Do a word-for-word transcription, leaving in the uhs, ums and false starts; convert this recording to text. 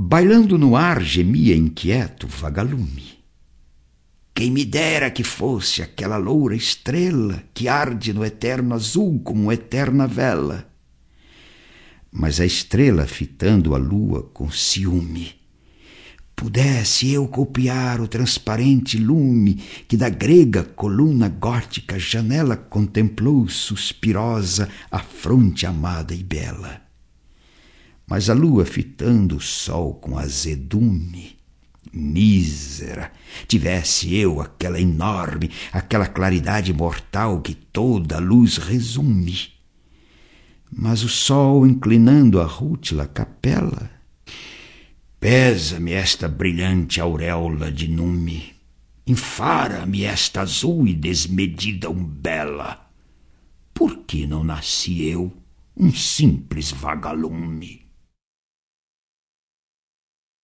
Bailando no ar gemia inquieto o vagalume. Quem me dera que fosse aquela loura estrela que arde no eterno azul como eterna vela. Mas a estrela, fitando a lua com ciúme, pudesse eu copiar o transparente lume que da grega coluna gótica janela contemplou suspirosa a fronte amada e bela. Mas a lua, fitando o sol com azedume, mísera, tivesse eu aquela enorme, aquela claridade mortal que toda a luz resume. Mas o sol, inclinando a rútila capela, pesa-me esta brilhante auréola de nume, enfara-me esta azul e desmedida umbela. Por que não nasci eu, um simples vagalume?